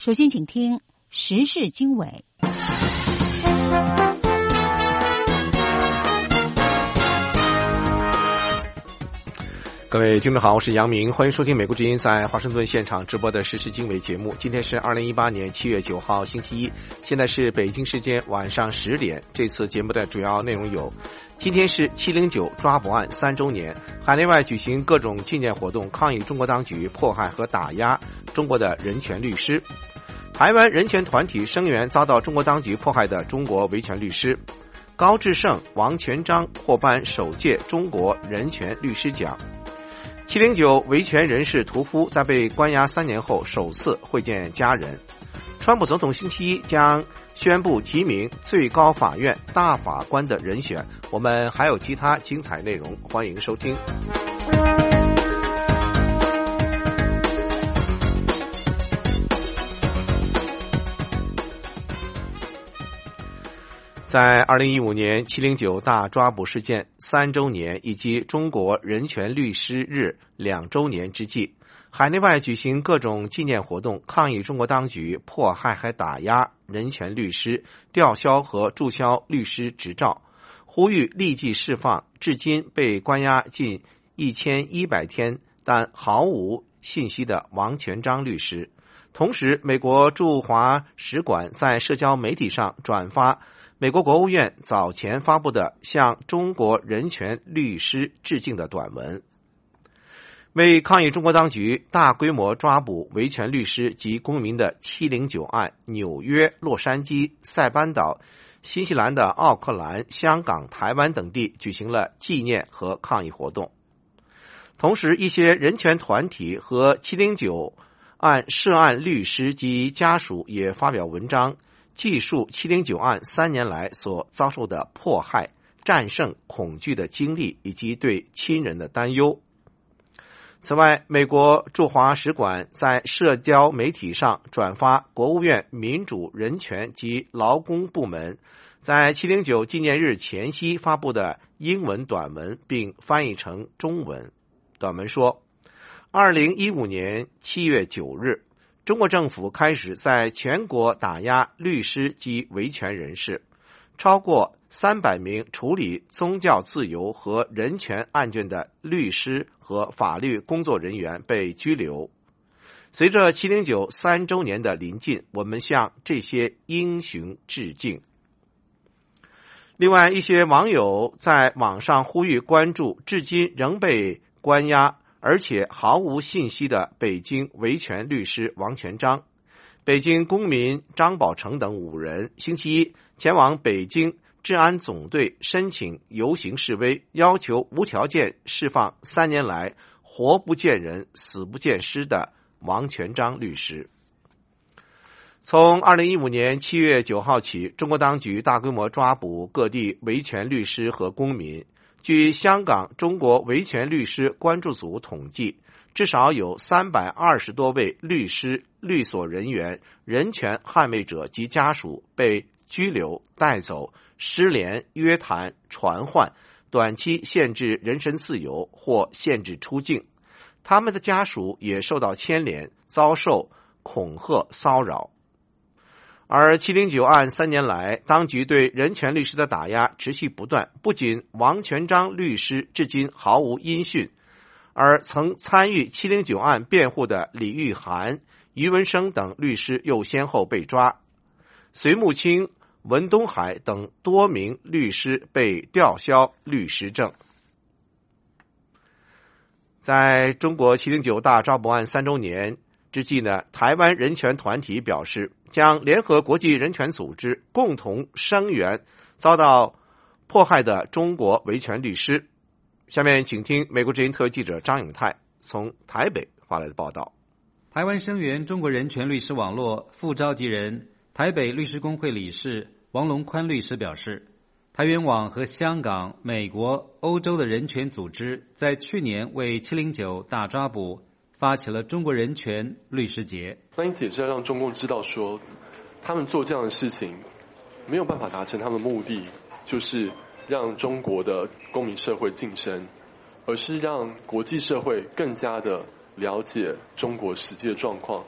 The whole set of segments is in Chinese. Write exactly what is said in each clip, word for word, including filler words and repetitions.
首先，请听时事经纬。 各位听众好，我是杨明，欢迎收听美国之音在华盛顿现场直播的时事经纬节目。今天是二零一八年七月九号星期一，现在是北京时间晚上十点。这次节目的主要内容有：今天是七零九抓捕案三周年，海内外举行各种纪念活动，抗议中国当局迫害和打压中国的人权律师；台湾人权团体声援遭到中国当局迫害的中国维权律师；高志胜、王全璋获颁首届中国人权律师奖；七零九维权人士屠夫在被关押三年后首次会见家人；川普总统星期一将宣布提名最高法院大法官的人选。我们还有其他精彩内容，欢迎收听。在二零一五年七零九大抓捕事件三周年以及中国人权律师日两周年之际，海内外举行各种纪念活动，抗议中国当局迫害和打压人权律师，吊销和注销律师执照，呼吁立即释放至今被关押近一千一百天但毫无信息的王全璋律师。同时，美国驻华使馆在社交媒体上转发美国国务院早前发布的向中国人权律师致敬的短文。为抗议中国当局大规模抓捕维权律师及公民的七零九案，纽约、洛杉矶、塞班岛、新西兰的奥克兰、香港、台湾等地举行了纪念和抗议活动。同时，一些人权团体和七零九案涉案律师及家属也发表文章，记述七零九案三年来所遭受的迫害、战胜恐惧的经历以及对亲人的担忧。此外，美国驻华使馆在社交媒体上转发国务院民主、人权及劳工部门在七零九纪念日前夕发布的英文短文，并翻译成中文。短文说，二零一五年七月九日，中国政府开始在全国打压律师及维权人士，超过三百名处理宗教自由和人权案件的律师和法律工作人员被拘留。随着七零九三周年的临近，我们向这些英雄致敬。另外，一些网友在网上呼吁关注至今仍被关押而且毫无信息的北京维权律师王全璋。北京公民张宝成等五人星期一前往北京治安总队申请游行示威，要求无条件释放三年来活不见人死不见尸的王全璋律师。从二零一五年七月九号起，中国当局大规模抓捕各地维权律师和公民。据香港中国维权律师关注组统计，至少有三百二十多位律师、律所人员、人权捍卫者及家属被拘留、带走、失联、约谈、传唤、短期限制人身自由或限制出境。他们的家属也受到牵连，遭受恐吓、骚扰。而七零九案三年来，当局对人权律师的打压持续不断，不仅王全璋律师至今毫无音讯，而曾参与七零九案辩护的李玉涵、余文生等律师又先后被抓，隋木清、文东海等多名律师被吊销律师证。在中国七零九大抓捕案三周年之际呢，台湾人权团体表示将联合国际人权组织共同声援遭到迫害的中国维权律师。下面请听美国之音特约记者张永泰从台北发来的报道。 台湾声援中国人权律师网络副召集人、台北律师公会理事王龙宽律师表示，台援网和香港、美国、欧洲的人权组织在去年为七零九大抓捕发起了中国人权律师节。 那因此也是要让中共知道说，他们做这样的事情没有办法达成他们的目的，就是让中国的公民社会晋升，而是让国际社会更加的了解中国实际的状况，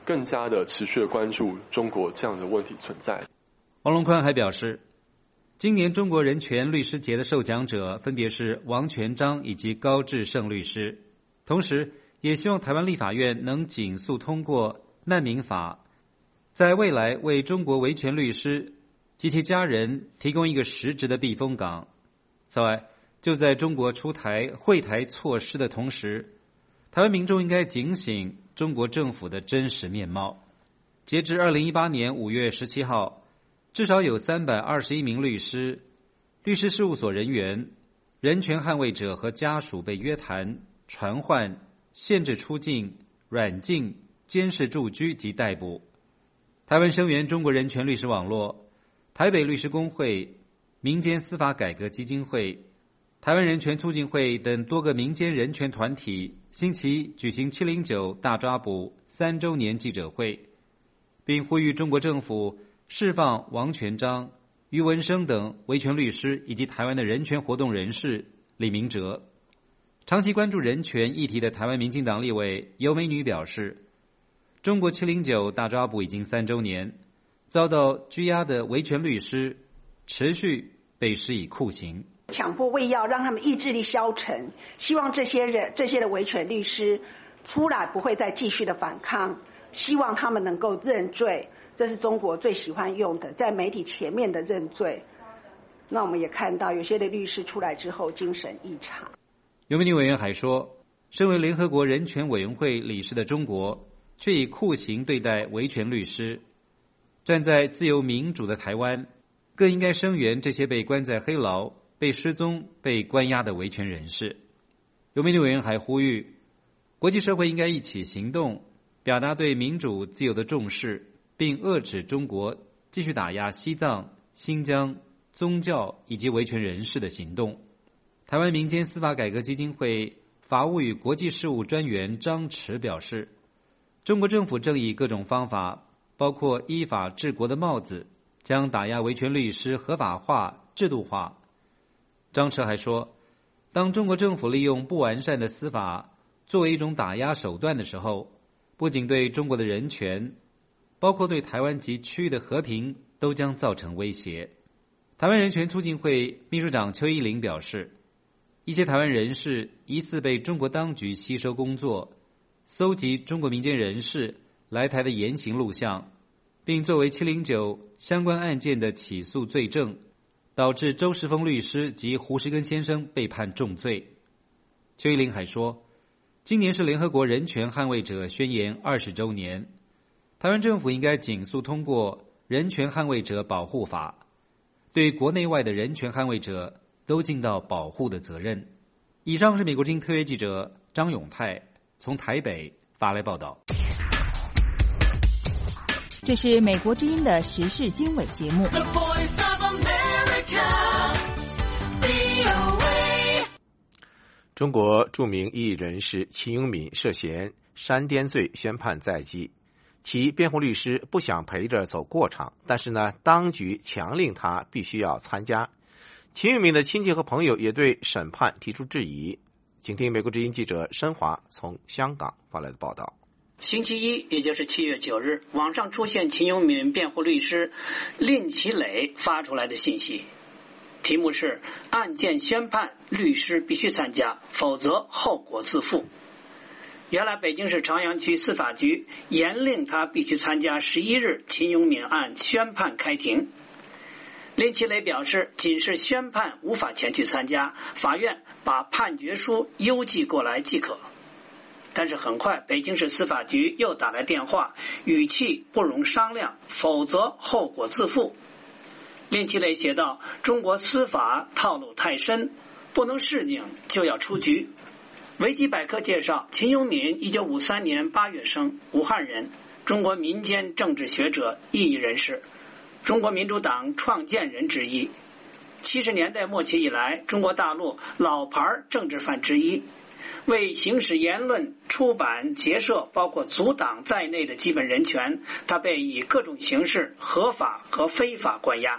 更加的持续的关注中国这样的问题存在。 王龙宽还表示，今年中国人权律师节的受奖者分别是王全璋以及高志胜律师，同时也希望台湾立法院能紧速通过难民法，在未来为中国维权律师及其家人提供一个实质的避风港。此外，就在中国出台惠台措施的同时，台湾民众应该警醒中国政府的真实面貌。截至二零一八年五月十七号，至少有三百二十一名律师、律师事务所人员、人权捍卫者和家属被约谈、传唤、限制出境、软禁、监视住居及逮捕。台湾声援中国人权律师网络、台北律师公会、民间司法改革基金会、台湾人权促进会等多个民间人权团体星期一举行七零九大抓捕三周年记者会，并呼吁中国政府释放王全璋、余文生等维权律师以及台湾的人权活动人士李明哲。长期关注人权议题的台湾民进党立委尤美女表示，中国七零九大抓捕已经三周年，遭到拘押的维权律师持续被施以酷刑， 强迫喂药让他们意志力消沉，希望这些人这些的维权律师出来不会再继续的反抗，希望他们能够认罪，这是中国最喜欢用的，在媒体前面的认罪。那我们也看到有些的律师出来之后精神异常。 尤美女委员还说，身为联合国人权委员会理事的中国却以酷刑对待维权律师，站在自由民主的台湾更应该声援这些被关在黑牢、被失踪、被关押的维权人士。尤美女委员还呼吁，国际社会应该一起行动，表达对民主自由的重视，并遏制中国继续打压西藏、新疆宗教以及维权人士的行动。台湾民间司法改革基金会法务与国际事务专员张弛表示，中国政府正以各种方法，包括依法治国的帽子，将打压维权律师合法化、制度化。张弛还说，当中国政府利用不完善的司法作为一种打压手段的时候，不仅对中国的人权，包括对台湾及区域的和平都将造成威胁。台湾人权促进会秘书长邱依麟表示，一些台湾人士疑似被中国当局吸收工作，搜集中国民间人士来台的言行录像，并作为七零九相关案件的起诉罪证，导致周世峰律师及胡石根先生被判重罪。邱依麟还说，今年是联合国人权捍卫者宣言二十周年，台湾政府应该紧速通过人权捍卫者保护法，对国内外的人权捍卫者都尽到保护的责任。以上是美国之音特约记者张永泰从台北发来报道。 这是美国之音的时事经纬节目。 中国著名异议人士秦永敏涉嫌煽颠罪宣判在即，其辩护律师不想陪着走过场，但是呢，当局强令他必须要参加。秦永敏的亲戚和朋友也对审判提出质疑。请听美国之音记者申华从香港发来的报道。 星期一，也就是七月九日，网上出现秦永敏辩护律师令其磊发出来的信息，题目是案件宣判，律师必须参加，否则后果自负。原来北京市朝阳区司法局严令他必须参加十一日秦永敏案宣判开庭。令其磊表示，仅是宣判无法前去参加，法院把判决书邮寄过来即可。但是很快北京市司法局又打来电话，语气不容商量，否则后果自负。令其磊写道，中国司法套路太深，不能适应就要出局。维基百科介绍，秦永敏一九五三年八月生，武汉人，中国民间政治学者、异议人士，中国民主党创建人之一。七十年代末期以来，中国大陆老牌政治犯之一，为行使言论、出版、结社，包括阻挡在内的基本人权，他被以各种形式合法和非法关押。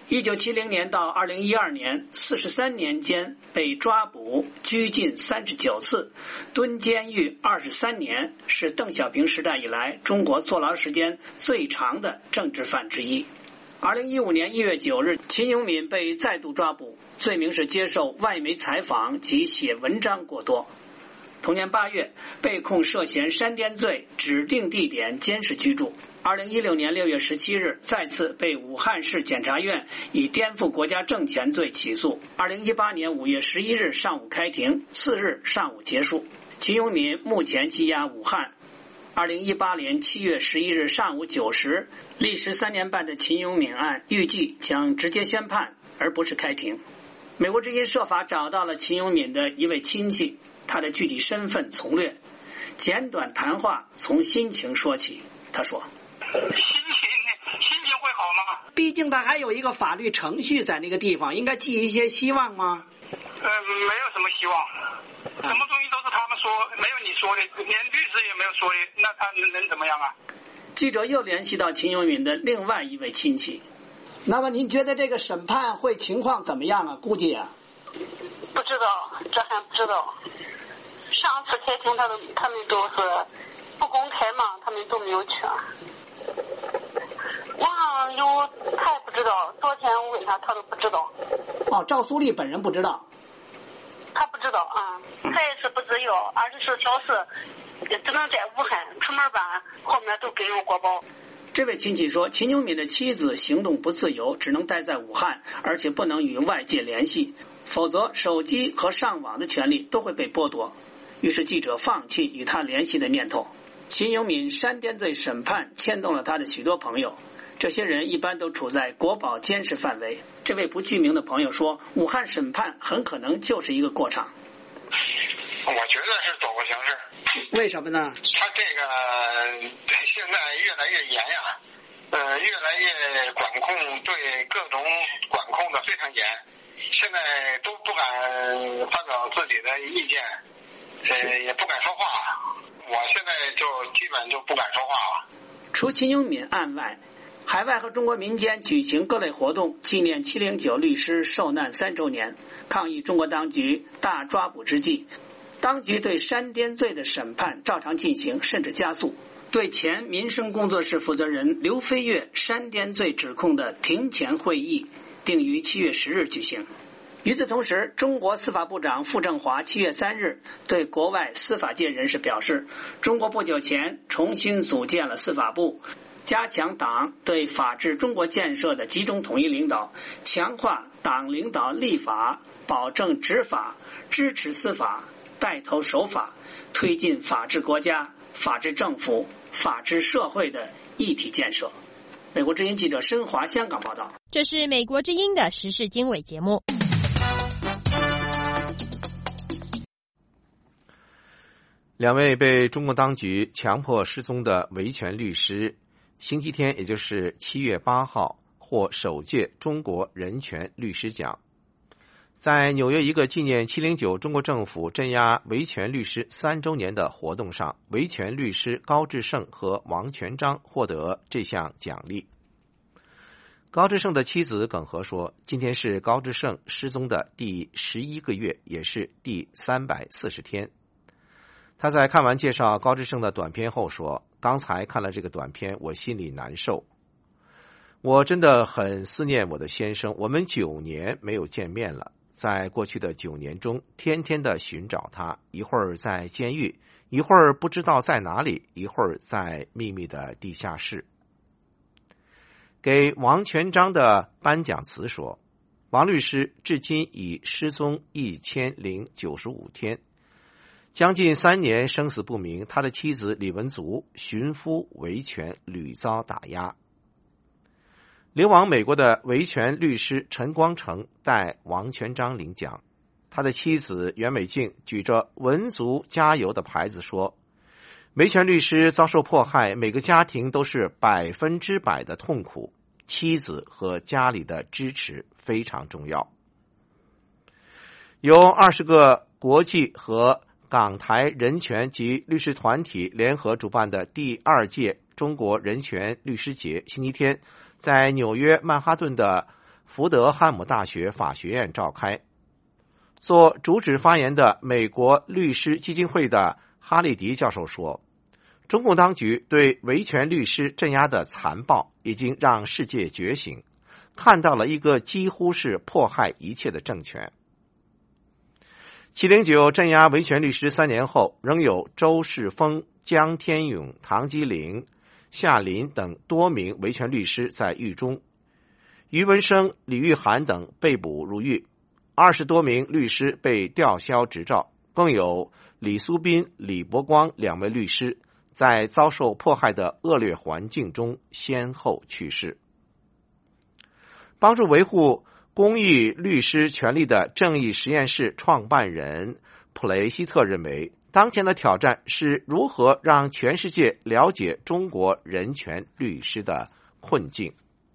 一九七零年到二零一二年四十三年间被抓捕拘禁三十九次，蹲监狱二十三年，是邓小平时代以来中国坐牢时间最长的政治犯之一。二零一五年一月九日，秦永敏被再度抓捕，罪名是接受外媒采访及写文章过多。同年八月，被控涉嫌煽颠罪，指定地点监视居住。二零一六年六月十七日，再次被武汉市检察院以颠覆国家政权罪起诉。二零一八年五月十一日上午开庭，次日上午结束。秦永敏目前羁押武汉。二零一八年七月十一日上午九时，历时三年半的秦永敏案预计将直接宣判，而不是开庭。美国之音设法找到了秦永敏的一位亲戚，他的具体身份从略。简短谈话从心情说起，他说： 心情心情会好吗？ 毕竟他还有一个法律程序在那个地方，应该寄一些希望吗？ 呃，没有什么希望，什么东西都是他们说，没有你说的，连律师也没有说的，那他能怎么样啊？ 记者又联系到秦永敏的另外一位亲戚。那么您觉得这个审判会情况怎么样啊？估计啊， 不知道，这还不知道。上次开庭他都他们都是不公开嘛，他们都没有去。网上有他也不知道，昨天我问他，他都不知道。 哦，赵苏丽本人不知道。 他不知道啊，他也是不自由，二十四小时只能在武汉，出门办后面都跟有国保。 这位亲戚说，秦永敏的妻子行动不自由，只能待在武汉，而且不能与外界联系，否则手机和上网的权利都会被剥夺。于是记者放弃与他联系的念头。秦永敏煽颠罪审判牵动了他的许多朋友，这些人一般都处在国保监视范围。这位不具名的朋友说，武汉审判很可能就是一个过场。 我觉得是走个形式。 为什么呢？ 他这个现在越来越严呀，呃，越来越管控，对各种管控的非常严，现在都不敢发表自己的意见，呃，也不敢说话。我现在就基本就不敢说话了。 除秦永敏案外，海外和中国民间举行各类活动，纪念七零九律师受难三周年，抗议中国当局大抓捕之际，当局对煽颠罪的审判照常进行，甚至加速。对前民生工作室负责人刘飞跃煽颠罪指控的庭前会议定于七月十日举行。与此同时，中国司法部长傅政华七月三日对国外司法界人士表示，中国不久前重新组建了司法部，加强党对法治中国建设的集中统一领导，强化党领导立法，保证执法，支持司法，带头守法，推进法治国家、法治政府、法治社会的一体建设。美国之音记者申华香港报道。 这是美国之音的时事经纬节目。 两位被中国当局强迫失踪的维权律师，星期天，也就是七月八号，获首届中国人权律师奖。在纽约一个纪念七零九中国政府镇压维权律师三周年的活动上，维权律师高志胜和王全璋获得这项奖励。高志胜的妻子耿和说，今天是高志胜失踪的第十一个月，也是第三百四十天。他在看完介绍高志胜的短片后说，刚才看了这个短片，我心里难受。我真的很思念我的先生，我们九年没有见面了。在过去的九年中，天天的寻找他，一会儿在监狱，一会儿不知道在哪里，一会儿在秘密的地下室。给王全璋的颁奖词说，王律师至今已失踪一千零九十五天，将近三年生死不明，他的妻子李文足寻夫维权屡遭打压。流亡美国的维权律师陈光诚代王全璋领奖，他的妻子袁美静举着文足加油的牌子说，维权律师遭受迫害，每个家庭都是百分之百的痛苦，妻子和家里的支持非常重要。由二十个国际和港台人权及律师团体联合主办的第二届中国人权律师节，星期天在纽约曼哈顿的福德汉姆大学法学院召开。做主旨发言的美国律师基金会的哈利迪教授说，中共当局对维权律师镇压的残暴已经让世界觉醒，看到了一个几乎是迫害一切的政权。七零九镇压维权律师三年后，仍有周世峰、江天勇、唐基林、夏林等多名维权律师在狱中，于文生、李玉涵等被捕入狱，二十多名律师被吊销执照，更有李苏斌、李伯光两位律师在遭受迫害的恶劣环境中先后去世。帮助维护公益律师权利的正义实验室创办人普雷希特认为，当前的挑战是如何让全世界了解中国人权律师的困境。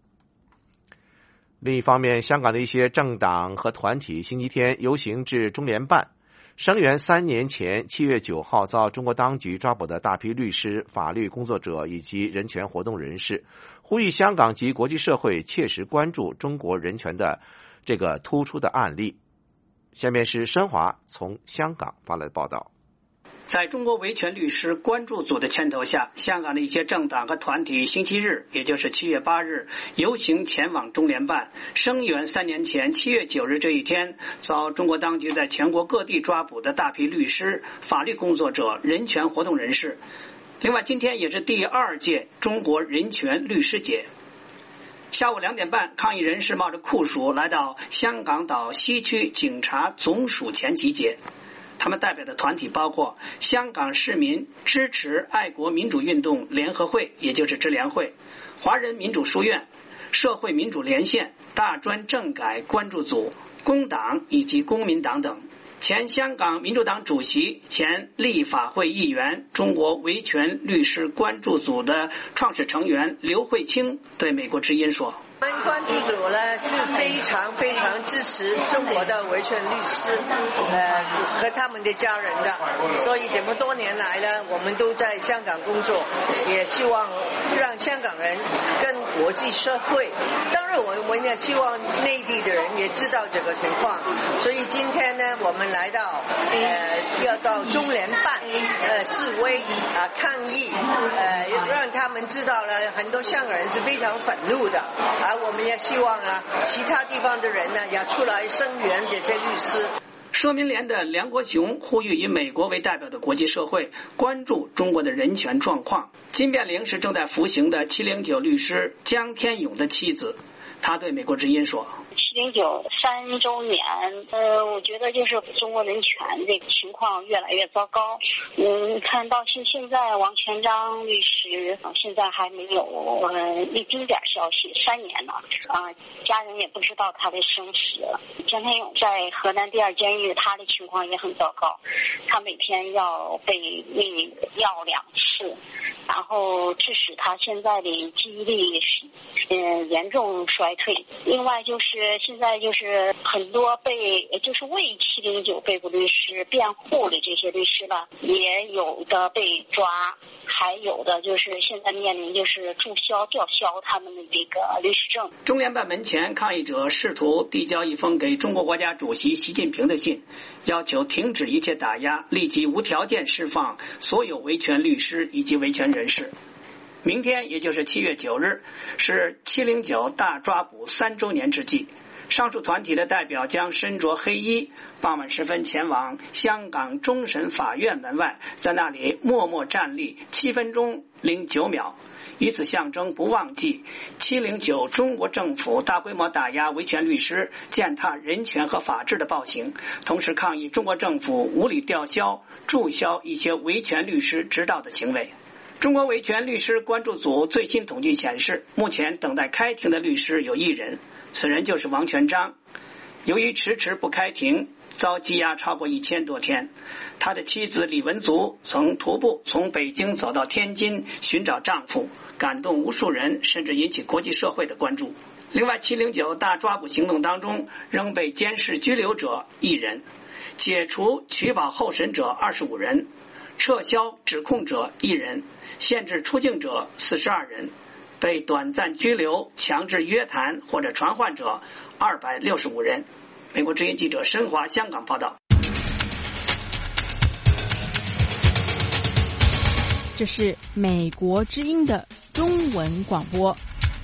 另一方面，香港的一些政党和团体星期天游行至中联办，声援三年前七月九号遭中国当局抓捕的大批律师、法律工作者以及人权活动人士，呼吁香港及国际社会切实关注中国人权的这个突出的案例。下面是申华从香港发来的报道。 在中国维权律师关注组的牵头下，香港的一些政党和团体星期日，也就是七月八日，游行前往中联办，声援三年前七月九日这一天遭中国当局在全国各地抓捕的大批律师、法律工作者、人权活动人士。另外，今天也是第二届中国人权律师节。下午两点半，抗议人士冒着酷暑来到香港岛西区警察总署前集结。他们代表的团体包括香港市民支持爱国民主运动联合会，也就是支联会、华人民主书院、社会民主连线、大专政改关注组、工党以及公民党等。前香港民主党主席、前立法会议员、中国维权律师关注组的创始成员刘慧卿对美国之音说， 我们关注组呢是非常非常支持中国的维权律师呃和他们的家人的，所以这么多年来呢，我们都在香港工作，也希望让香港人跟国际社会，当然我们也希望内地的人也知道这个情况。所以今天呢，我们来到呃要到中联办呃示威啊、呃、抗议，呃让他们知道了很多香港人是非常愤怒的啊。我们也希望啊，其他地方的人呢，也出来声援这些律师。 社民连的梁国雄呼吁以美国为代表的国际社会关注中国的人权状况。金变玲是正在服刑的七零九律师江天勇的妻子，他对美国之音说， 七零九三周年，呃，我觉得就是中国人权这个情况越来越糟糕。嗯，看到现现在王全璋律师、呃、现在还没有呃一丁点消息，三年了啊、呃，家人也不知道他的生死。江天勇在河南第二监狱，他的情况也很糟糕，他每天要被喂药两次，然后致使他现在的记忆力嗯、呃、严重衰退。另外就是现在就是很多被就是为七零九被捕律师辩护的这些律师吧，也有的被抓，还有的就是现在面临就是注销吊销他们的这个律师证。 中联办门前，抗议者试图递交一封给中国国家主席习近平的信，要求停止一切打压，立即无条件释放所有维权律师以及维权人士。明天也就是七月九日是七零九大抓捕三周年之际，上述团体的代表将身着黑衣，傍晚时分前往香港终审法院门外，在那里默默站立七分钟零九秒，以此象征不忘记七零九中国政府大规模打压维权律师、践踏人权和法治的暴行，同时抗议中国政府无理吊销、注销一些维权律师执照的行为。中国维权律师关注组最新统计显示，目前等待开庭的律师有一人，此人就是王全璋。由于迟迟不开庭，遭羁押超过一千多天。他的妻子李文足曾徒步从北京走到天津寻找丈夫，感动无数人，甚至引起国际社会的关注。另外，七零九大抓捕行动当中仍被监视拘留者一人，解除取保候审者二十五人，撤销指控者一人，限制出境者四十二人， 被短暂拘留、强制约谈或者传唤者二百六十五人。美国之音记者申华香港报道。 这是美国之音的中文广播。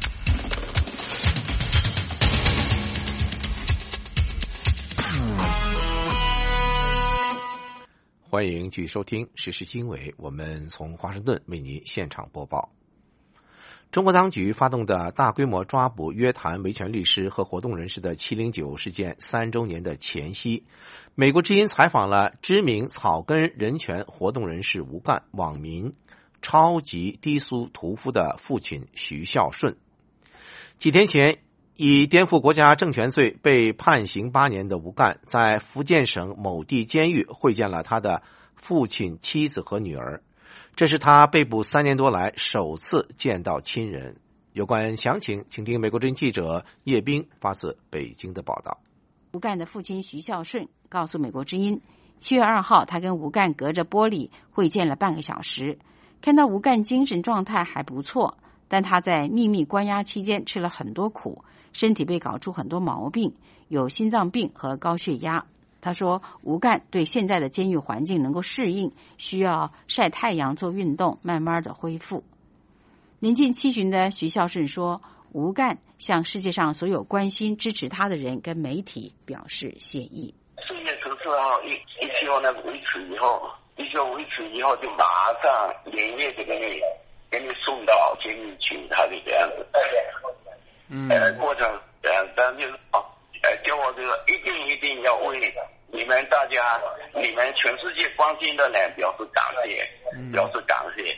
欢迎继续收听时事经纬，我们从华盛顿为您现场播报。中国当局发动的大规模抓捕、约谈维权律师和活动人士的七零九事件三周年的前夕，美国之音采访了知名草根人权活动人士吴干，网民超级低俗屠夫的父亲徐孝顺。几天前，以颠覆国家政权罪被判刑八年的吴干，在福建省某地监狱会见了他的父亲、妻子和女儿。这是他被捕三年多来首次见到亲人。有关详情，请听美国之音记者叶冰发自北京的报道。 吴干的父亲徐孝顺告诉美国之音，七月二号，他跟吴干隔着玻璃会见了半个小时，看到吴干精神状态还不错，但他在秘密关押期间吃了很多苦，身体被搞出很多毛病，有心脏病和高血压。他说吴干对现在的监狱环境能够适应，需要晒太阳做运动，慢慢的恢复。年近七旬的徐孝顺说，吴干向世界上所有关心支持他的人跟媒体表示谢意。 四月十四号一一休那个维持以后，一休维持以后就马上连夜就给你给你送到监狱去，他就这样子。嗯，呃，过程这样，但就是哦，呃，叫我这个一定一定要为你们大家、你们全世界关心的人表示感谢，嗯、表示感谢。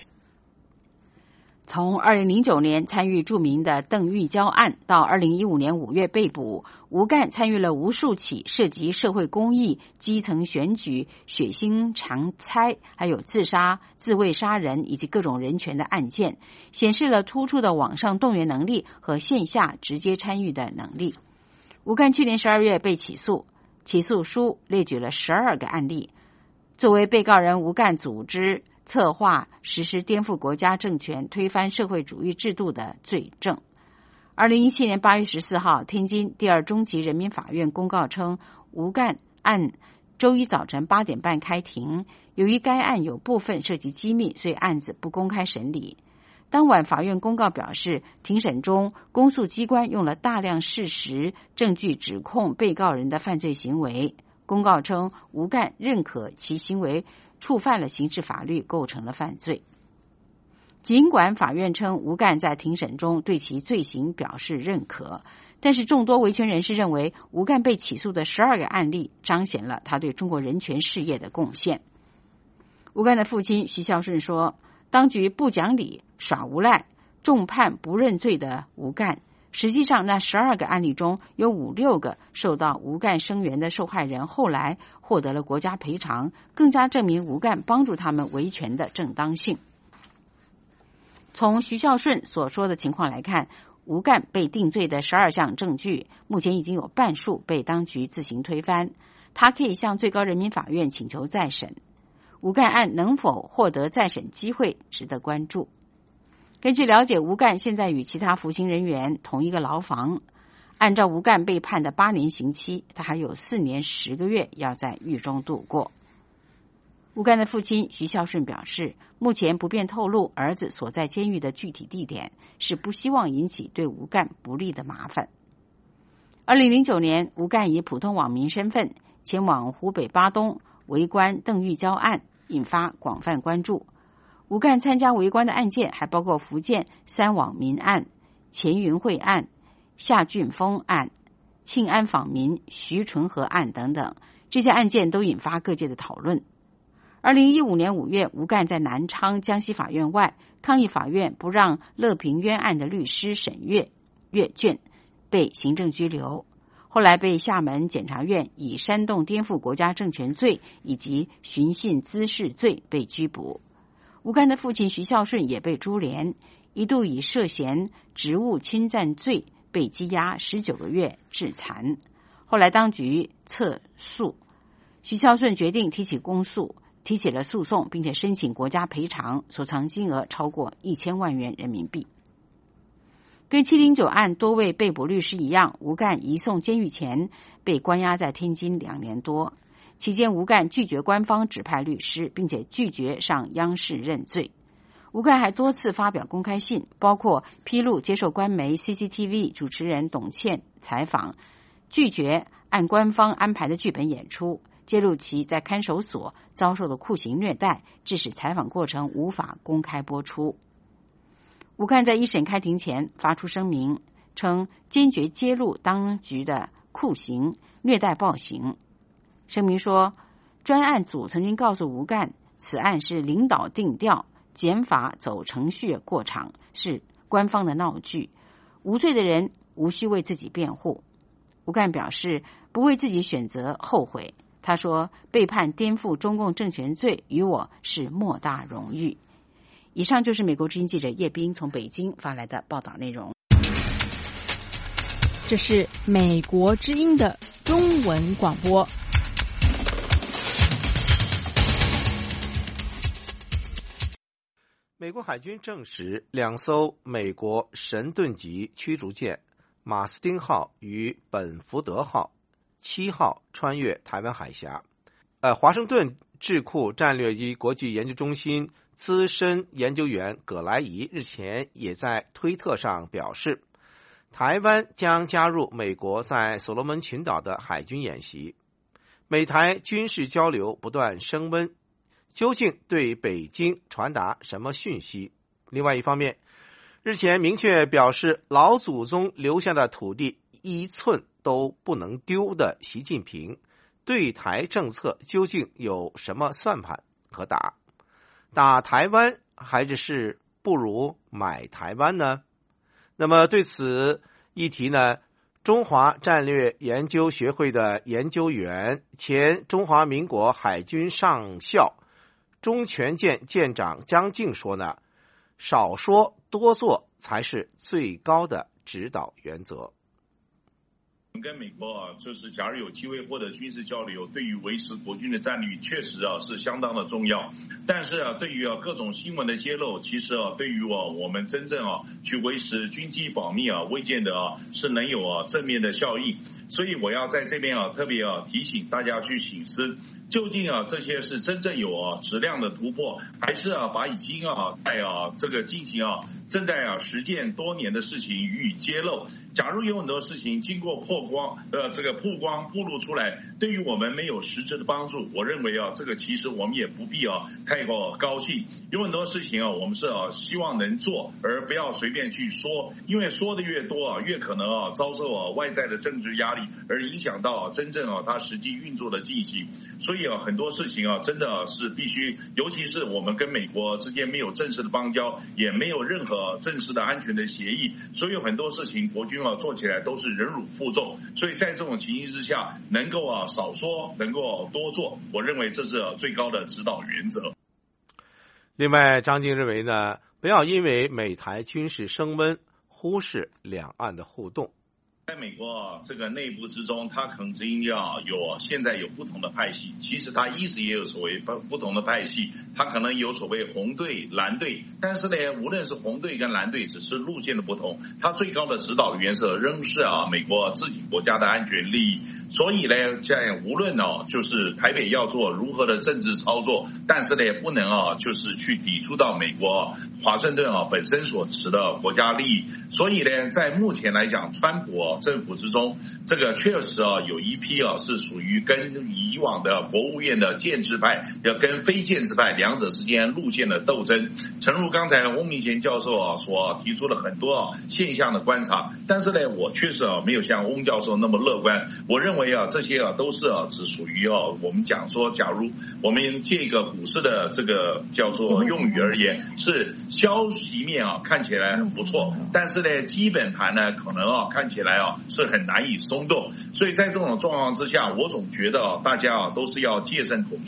从二零零九年参与著名的邓玉娇案，到二零一五年五月被捕，吴干参与了无数起涉及社会公益、基层选举、血腥强拆，还有自杀、自卫杀人以及各种人权的案件，显示了突出的网上动员能力和线下直接参与的能力。吴干去年十二月被起诉，起诉书列举了十二个案例。作为被告人，吴干组织策划实施颠覆国家政权、推翻社会主义制度的罪证。二零一七年八月十四号，天津第二中级人民法院公告称，吴干案周一早晨八点半开庭，由于该案有部分涉及机密，所以案子不公开审理。当晚，法院公告表示，庭审中公诉机关用了大量事实证据指控被告人的犯罪行为。公告称，吴干认可其行为触犯了刑事法律，构成了犯罪。尽管法院称吴干在庭审中对其罪行表示认可，但是众多维权人士认为，吴干被起诉的十二个案例彰显了他对中国人权事业的贡献。吴干的父亲徐孝顺说，当局不讲理、耍无赖，重判不认罪的吴干。实际上，那十二个案例中有五六个受到吴干声援的受害人后来获得了国家赔偿，更加证明吴干帮助他们维权的正当性。从徐孝顺所说的情况来看，吴干被定罪的十二项证据，目前已经有半数被当局自行推翻，他可以向最高人民法院请求再审。吴干案能否获得再审机会，值得关注。根据了解，吴干现在与其他服刑人员同一个牢房。按照吴干被判的八年刑期，他还有四年十个月要在狱中度过。吴干的父亲徐孝顺表示，目前不便透露儿子所在监狱的具体地点，是不希望引起对吴干不利的麻烦。二零零九年，吴干以普通网民身份前往湖北巴东围观邓玉娇案，引发广泛关注。吴干参加围观的案件还包括福建三网民案、钱云慧案、夏俊峰案、庆安访民徐纯和案等等，这些案件都引发各界的讨论。二零一五年五月，吴干在南昌江西法院外抗议法院不让乐平冤案的律师审阅阅卷，被行政拘留。后来被厦门检察院以煽动颠覆国家政权罪以及寻衅滋事罪被拘捕。吴干的父亲徐孝顺也被株连，一度以涉嫌职务侵占罪被羁押十九个月致残。后来当局撤诉，徐孝顺决定提起公诉，提起了诉讼，并且申请国家赔偿，索偿金额超过一千万元人民币。 跟七零九案多位被捕律师一样，吴干移送监狱前被关押在天津两年多，期间吴干拒绝官方指派律师，并且拒绝上央视认罪。吴干还多次发表公开信，包括披露接受官媒 C C T V 主持人董倩采访，拒绝按官方安排的剧本演出，揭露其在看守所遭受的酷刑虐待，致使采访过程无法公开播出。吴干在一审开庭前发出声明，称坚决揭露当局的酷刑、虐待暴行。声明说，专案组曾经告诉吴干，此案是领导定调，检法走程序过场，是官方的闹剧，无罪的人无需为自己辩护。吴干表示不为自己选择后悔，他说被判颠覆中共政权罪与我是莫大荣誉。以上就是美国之音记者叶冰从北京发来的报道内容。 这是美国之音的中文广播。 美国海军证实，两艘美国神盾级驱逐舰马斯汀号与本福德号七号穿越台湾海峡。呃，华盛顿智库战略及国际研究中心资深研究员葛莱仪日前也在推特上表示，台湾将加入美国在所罗门群岛的海军演习。美台军事交流不断升温，究竟对北京传达什么讯息？另外一方面，日前明确表示老祖宗留下的土地一寸都不能丢的习近平，对台政策究竟有什么算盘可打？打台湾还是不如买台湾呢？那么对此议题呢，中华战略研究学会的研究员、前中华民国海军上校中全舰舰长张静说呢，少说多做才是最高的指导原则。 跟美国啊，就是假如有机会获得军事交流，对于维持国军的战力确实啊是相当的重要。但是啊，对于啊各种新闻的揭露，其实啊对于啊我们真正啊去维持军机保密啊，未见得啊是能有啊正面的效应。所以我要在这边啊特别啊提醒大家去省思，究竟啊这些是真正有啊质量的突破，还是啊把已经啊在啊这个进行啊正在啊实践多年的事情予以揭露？假如有很多事情经过破光呃这个曝光暴露出来，对于我们没有实质的帮助，我认为啊这个其实我们也不必啊太过高兴。有很多事情啊我们是啊希望能做，而不要随便去说，因为说的越多啊越可能啊遭受啊外在的政治压力，而影响到啊真正啊它实际运作的进行。所以啊很多事情啊真的是必须，尤其是我们跟美国之间没有正式的邦交，也没有任何正式的安全的协议，所以有很多事情国军啊做起来都是忍辱负重。所以在这种情形之下，能够啊少说，能够多做，我认为这是最高的指导原则。 另外，张静认为呢，不要因为美台军事升温，忽视两岸的互动。 在美国这个内部之中，它可能要有现在有不同的派系，其实它一直也有所谓不同的派系，它可能有所谓红队、蓝队，但是呢，无论是红队跟蓝队，只是路线的不同，它最高的指导原则仍是啊美国自己国家的安全利益。所以呢，在无论哦，就是台北要做如何的政治操作，但是呢，不能啊，就是去抵触到美国华盛顿啊本身所持的国家利益。所以呢，在目前来讲，川普啊政府之中，这个确实啊有一批啊是属于跟以往的国务院的建制派要跟非建制派两者之间路线的斗争。诚如刚才翁明贤教授啊所提出了很多啊现象的观察，但是呢，我确实啊没有像翁教授那么乐观。我认为啊这些啊都是啊只属于啊我们讲说，假如我们借一个股市的这个叫做用语而言，是消息面啊看起来很不错，但是呢基本盘呢可能啊看起来啊是很难以松动。所以在这种状况之下，我总觉得啊大家啊都是要戒慎恐惧，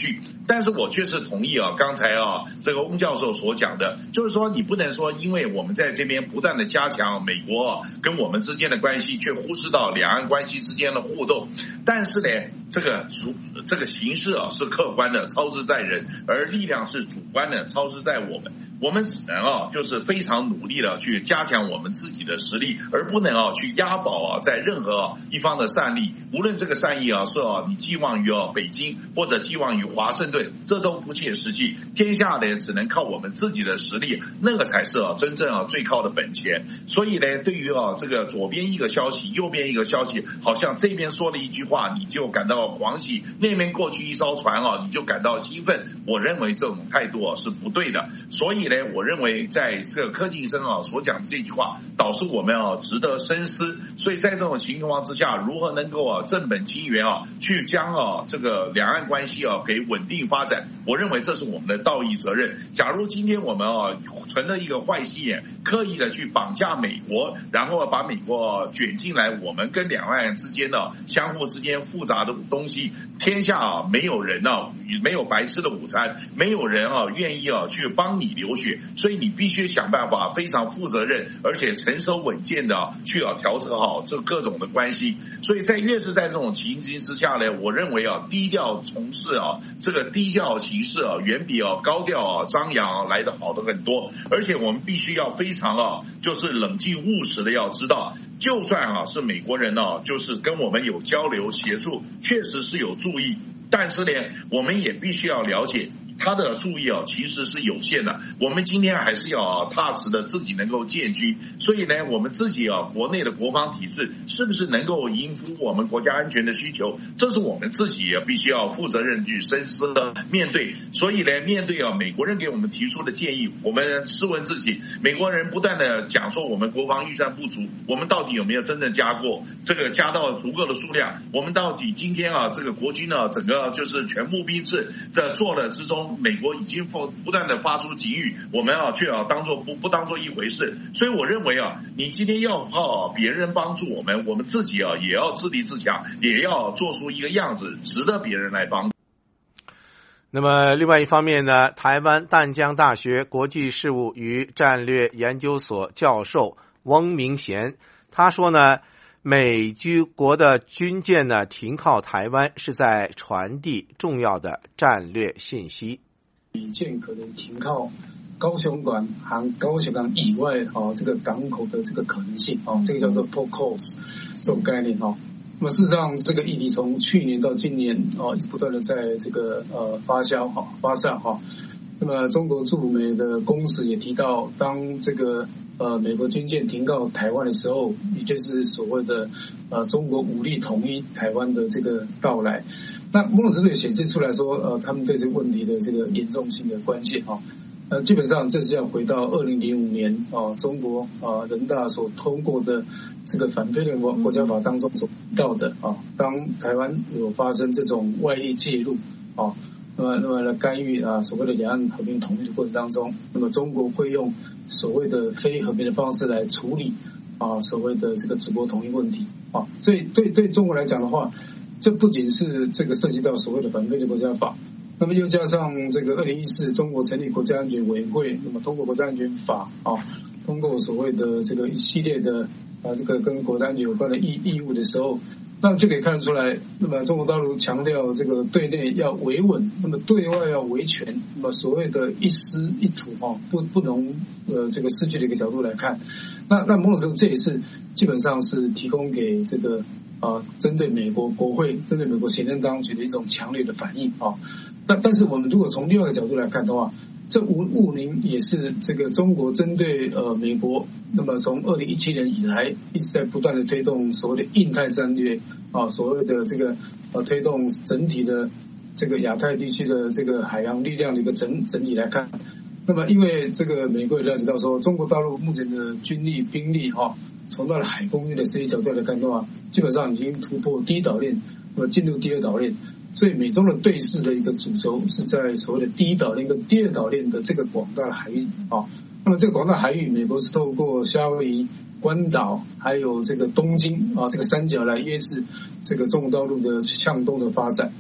但是我确实同意啊，刚才啊这个翁教授所讲的，就是说你不能说因为我们在这边不断的加强美国、啊、跟我们之间的关系，却忽视到两岸关系之间的互动。但是呢，这个主这个形势啊是客观的，操之在人，而力量是主观的，操之在我们。我们只能啊，就是非常努力的去加强我们自己的实力，而不能啊去押宝啊在任何、啊、一方的善意。无论这个善意啊是啊你寄望于啊北京或者寄望于华盛顿，这都不切实际。天下呢只能靠我们自己的实力，那个才是啊真正啊最靠的本钱。所以呢，对于啊这个左边一个消息，右边一个消息，好像这边说了一句话你就感到狂喜，那边过去一艘船啊你就感到兴奋。我认为这种态度啊是不对的。所以呢，我认为在这个柯敬生啊所讲的这句话，导致我们啊值得深思。所以在这种情况之下，如何能够啊正本清源啊，去将啊这个两岸关系啊给稳定发展，我认为这是我们的道义责任。假如今天我们啊存了一个坏心眼，刻意的去绑架美国，然后把美国、啊、卷进来我们跟两岸之间的相互之间复杂的东西，天下啊没有人啊没有白吃的午餐，没有人啊愿意啊去帮你流血。所以你必须想办法非常负责任而且成熟稳健的、啊、去啊调整好这各种的关系。所以在越是在这种情形之下呢，我认为啊低调从事啊这个低调行事啊远比啊高调啊张扬啊来得好的很多。而且我们必须要非常啊就是冷静务实的要知道，就算啊是美国人啊就是跟我们有交流协助，确实是有注意，但是呢我们也必须要了解他的注意啊，其实是有限的。我们今天还是要啊踏实的自己能够建军。所以呢，我们自己啊国内的国防体制是不是能够应付我们国家安全的需求，这是我们自己也必须要负责任去深思的面对。所以呢，面对啊美国人给我们提出的建议，我们试问自己，美国人不断的讲说我们国防预算不足，我们到底有没有真正加过这个加到足够的数量？我们到底今天啊这个国军呢整个就是全募兵制的做了之中，美国已经不断的发出警语，我们啊却啊当做不不当做一回事。所以我认为啊，你今天要靠别人帮助我们，我们自己啊也要自立自强，也要做出一个样子，值得别人来帮助。 那么另外一方面呢，台湾淡江大学国际事务与战略研究所教授翁明贤他说呢，美军国的军舰呢停靠台湾是在传递重要的战略信息。 李舰可能停靠高雄港和高雄港以外哦，这个港口的这个可能性哦，这个叫做 port calls 这种概念哦。那么事实上，这个议题从去年到今年哦，一直不断的在这个呃发酵哈、发散哈。那么中国驻美的公使也提到，当这个呃美国军舰停靠台湾的时候，也就是所谓的呃中国武力统一台湾的这个到来。那某种程度也显示出来说，呃，他们对这个问题的这个严重性的关切哈。呃，基本上这是要回到二零零五年啊，中国啊人大所通过的这个反非联国国家法当中所提到的啊，当台湾有发生这种外力介入啊，那么那么来干预啊所谓的两岸和平统一的过程当中，那么中国会用所谓的非和平的方式来处理啊所谓的这个祖国统一问题啊，所以对对中国来讲的话，这不仅是这个涉及到所谓的反非联国家法。那么又加上这个二零一四中国成立国家安全委员会，那么通过国家安全法啊，通过所谓的这个一系列的啊这个跟国家安全有关的义义务的时候，那就可以看得出来，那么中国大陆强调这个对内要维稳，那么对外要维权，那么所谓的一师一土啊，不不能呃这个失去的一个角度来看，那那某种程度这也是基本上是提供给这个啊针对美国国会、针对美国行政当局的一种强烈的反应啊。但但是我们如果从另外一个角度来看的话，这无无宁也是这个中国针对呃美国，那么从二零一七年以来一直在不断的推动所谓的印太战略啊，所谓的这个呃推动整体的这个亚太地区的这个海洋力量的一个整整体来看，那么因为这个美国也了解到说，中国大陆目前的军力兵力哈，从它的海空域的实际角度来看的话，基本上已经突破第一岛链，那么进入第二岛链。所以美中的对峙的一个主轴是在所谓的第一岛链跟第二岛链的这个广大的海域啊。那么这个广大海域，美国是透过夏威夷、关岛还有这个东京啊这个三角来约制这个中国大陆的向东的发展。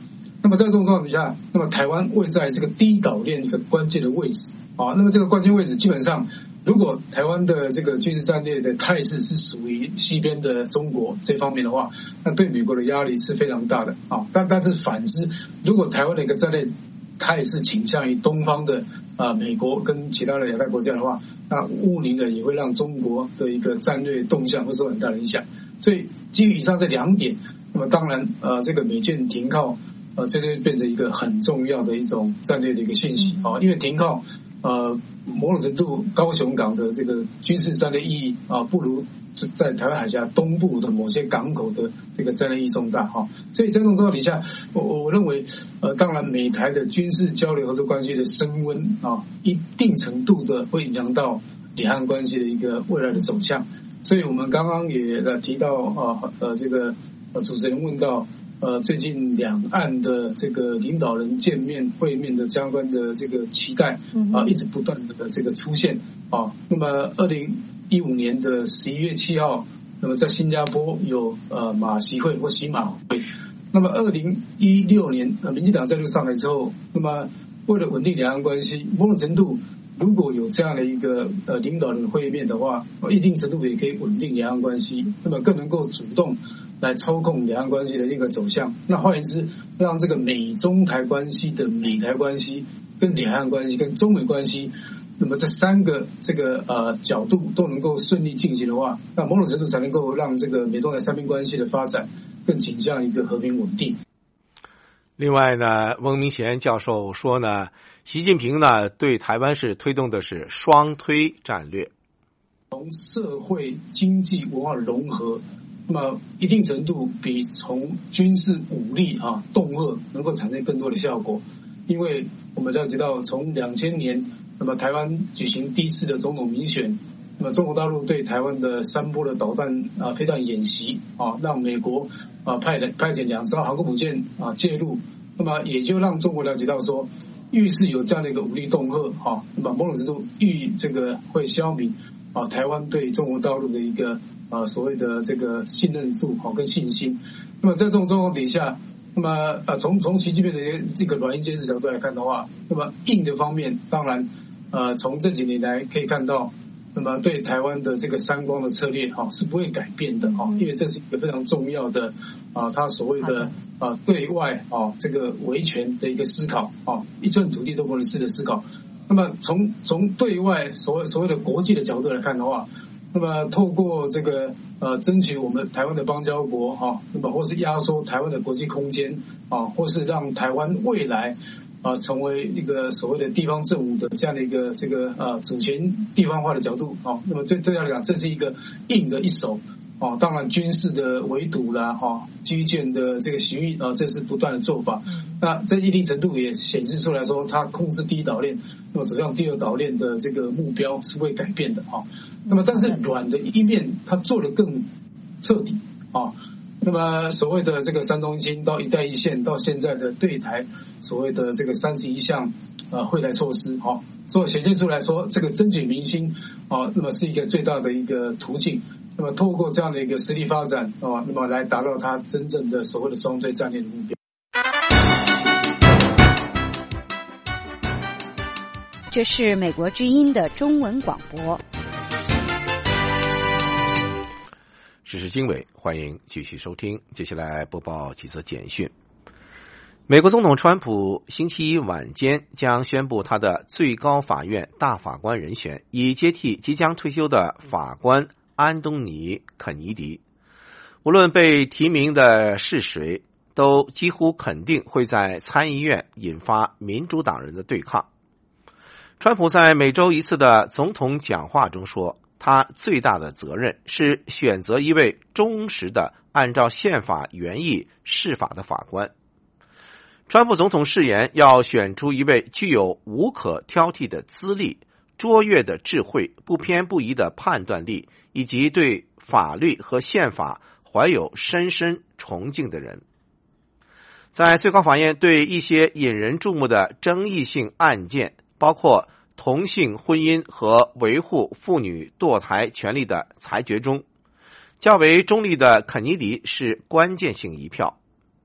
那么在这种状况底下，那么台湾位在这个第一岛链一个关键的位置啊。那么这个关键位置基本上，如果台湾的这个军事战略的态势是属于西边的中国这方面的话，那对美国的压力是非常大的啊。但但是反之，如果台湾的一个战略态势倾向于东方的啊美国跟其他的亚太国家的话，那物理的也会让中国的一个战略动向会受很大的影响。所以基于以上这两点，那么当然呃这个美舰停靠。呃，这就变成一个很重要的一种战略的一个讯息啊，因为停靠呃某种程度高雄港的这个军事战略意义啊，不如在台湾海峡东部的某些港口的这个战略意义重大哈。所以在这种状况底下，我我认为呃，当然美台的军事交流合作关系的升温啊，一定程度的会影响到两岸关系的一个未来的走向。所以我们刚刚也呃提到啊呃这个呃主持人问到。呃，最近两岸的这个领导人见面会面的相关的这个期待啊，一直不断的这个出现啊。那么，二零一五年的十一月七号，那么在新加坡有呃马习会或习马会。那么，二零一六年呃民进党在这个上来之后，那么为了稳定两岸关系，某种程度如果有这样的一个呃领导人会面的话，一定程度也可以稳定两岸关系，那么更能够主动。来操控两岸关系的一个走向，那换言之，让这个美中台关系的美台关系、跟两岸关系、跟中美关系，那么这三个这个呃角度都能够顺利进行的话，那某种程度才能够让这个美中台三边关系的发展更倾向一个和平稳定。 另外呢，翁明贤教授说呢，习近平呢对台湾是推动的是双推战略， 从社会、经济、文化融合。那么一定程度比从军事武力啊恫吓能够产生更多的效果，因为我们了解到从两千年，那么台湾举行第一次的总统民选，那么中国大陆对台湾的三波的导弹啊飞弹演习啊，让美国啊派了派遣两艘航空母舰啊介入，那么也就让中国了解到说，愈是有这样的一个武力恫吓啊，那么某种程度愈这个会消弭啊台湾对中国大陆的一个。啊，所谓的这个信任度好跟信心，那么在这种状况底下，那么啊从从习近平的这个软硬兼施角度来看的话，那么硬的方面，当然呃从这几年来可以看到，那么对台湾的这个三光的策略哈是不会改变的哈，因为这是一个非常重要的啊，他所谓的啊对外啊这个维权的一个思考啊，一寸土地都不能失的思考。那么从从对外所谓所谓的国际的角度来看的话。那么透过这个呃争取我们台湾的邦交国哈、啊，那么或是压缩台湾的国际空间啊，或是让台湾未来啊成为一个所谓的地方政府的这样的一个这个呃主权地方化的角度啊，那么对对他来讲，这是一个硬的一手啊。当然军事的围堵啦哈，基建的这个行域啊，这是不断的做法。那在一定程度也显示出来说，它控制第一岛链，那么走向第二岛链的这个目标是会改变的哈。那么，但是软的一面，它做得更彻底啊。那么，所谓的这个三中一轻到一带一线，到现在的对台所谓的这个三十一项啊惠台措施啊，所以显现出来说，这个争取民心啊，那么是一个最大的一个途径。那么，透过这样的一个实力发展啊，那么来达到它真正的所谓的双推战略的目标。 这是美国之音的中文广播。 时事经纬，欢迎继续收听。接下来播报几则简讯。美国总统川普星期一晚间将宣布他的最高法院大法官人选，以接替即将退休的法官安东尼·肯尼迪。无论被提名的是谁，都几乎肯定会在参议院引发民主党人的对抗。川普在每周一次的总统讲话中说，他最大的责任是选择一位忠实的按照宪法原意释法的法官。川普总统誓言要选出一位具有无可挑剔的资历、卓越的智慧、不偏不倚的判断力，以及对法律和宪法怀有深深崇敬的人。在最高法院对一些引人注目的争议性案件，包括同性婚姻和维护妇女堕胎权利的裁决中，较为中立的肯尼迪是关键性一票。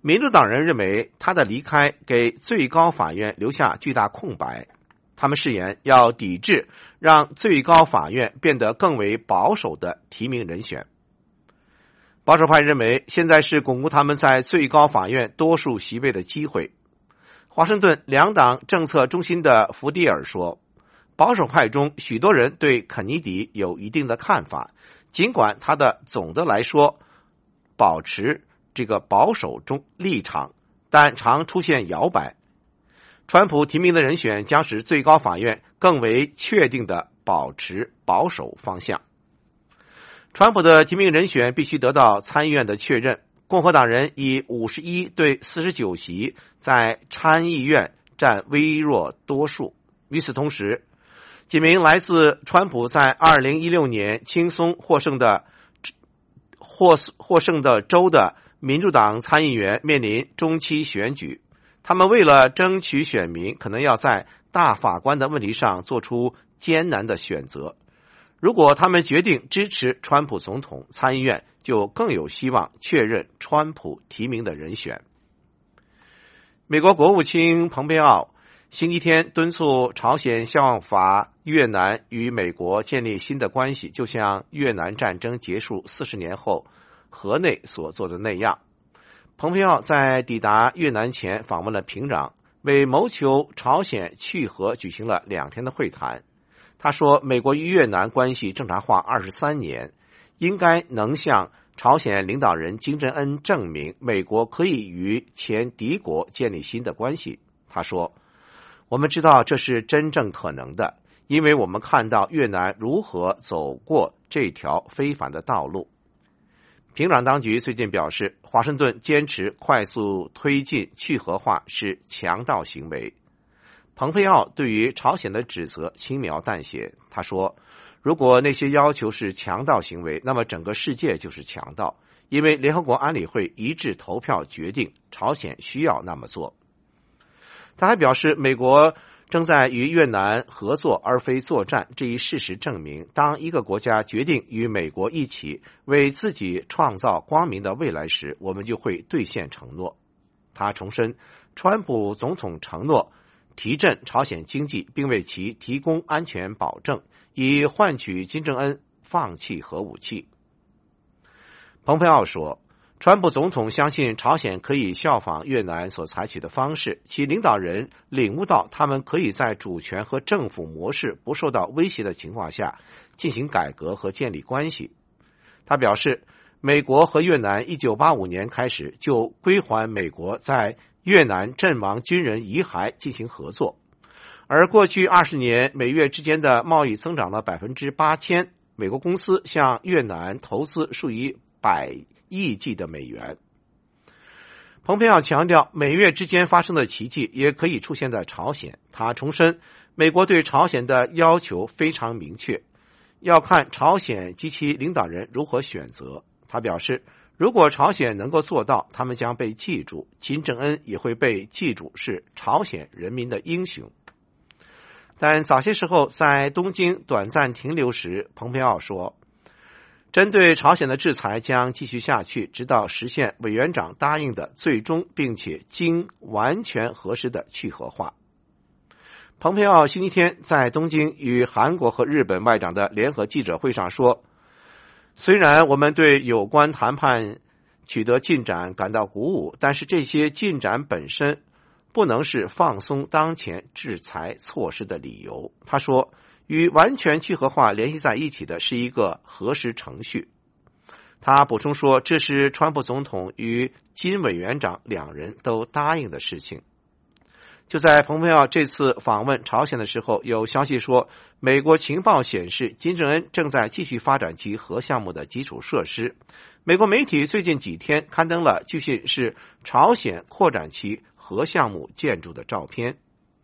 民主党人认为他的离开给最高法院留下巨大空白，他们誓言要抵制让最高法院变得更为保守的提名人选。保守派认为现在是巩固他们在最高法院多数席位的机会。华盛顿两党政策中心的福迪尔说，保守派中许多人对肯尼迪有一定的看法，尽管他的总的来说保持这个保守中立场，但常出现摇摆。川普提名的人选将使最高法院更为确定地保持保守方向。川普的提名人选必须得到参议院的确认，共和党人以五十一对四十九席在参议院占微弱多数。与此同时，几名来自川普在二零一六年轻松获胜的获获胜的州的民主党参议员面临中期选举，他们为了争取选民，可能要在大法官的问题上做出艰难的选择。如果他们决定支持川普总统，参议院就更有希望确认川普提名的人选。美国国务卿蓬佩奥星期天敦促朝鲜效法越南与美国建立新的关系，就像越南战争结束四十年后河内所做的那样。蓬佩奥在抵达越南前访问了平壤，为谋求朝鲜去核举行了两天的会谈。他说，美国与越南关系正常化二十三年，应该能向朝鲜领导人金正恩证明美国可以与前敌国建立新的关系。他说，我们知道这是真正可能的，因为我们看到越南如何走过这条非凡的道路。平壤当局最近表示，华盛顿坚持快速推进去核化是强盗行为。蓬佩奥对于朝鲜的指责轻描淡写，他说，如果那些要求是强盗行为，那么整个世界就是强盗，因为联合国安理会一致投票决定朝鲜需要那么做。他还表示，美国正在与越南合作而非作战，这一事实证明，当一个国家决定与美国一起为自己创造光明的未来时，我们就会兑现承诺。他重申，川普总统承诺提振朝鲜经济，并为其提供安全保证，以换取金正恩放弃核武器。蓬佩奥说，川普总统相信朝鲜可以效仿越南所采取的方式，其领导人领悟到他们可以在主权和政府模式不受到威胁的情况下进行改革和建立关系。他表示，美国和越南一九八五年开始就归还美国在越南阵亡军人遗骸进行合作，而过去二十年美越之间的贸易增长了百分之八千，美国公司向越南投资数以百亿计的美元。蓬佩奥强调，美越之间发生的奇迹也可以出现在朝鲜。他重申，美国对朝鲜的要求非常明确，要看朝鲜及其领导人如何选择。他表示，如果朝鲜能够做到，他们将被记住，金正恩也会被记住是朝鲜人民的英雄。但早些时候在东京短暂停留时，蓬佩奥说，针对朝鲜的制裁将继续下去，直到实现委员长答应的最终并且经完全核实的去核化。蓬佩奥星期天在东京与韩国和日本外长的联合记者会上说，虽然我们对有关谈判取得进展感到鼓舞，但是这些进展本身不能是放松当前制裁措施的理由。他说，与完全去核化联系在一起的是一个核实程序。他补充说，这是川普总统与金委员长两人都答应的事情。就在蓬佩奥这次访问朝鲜的时候，有消息说，美国情报显示金正恩正在继续发展其核项目的基础设施。美国媒体最近几天刊登了据信是朝鲜扩展其核项目建筑的照片。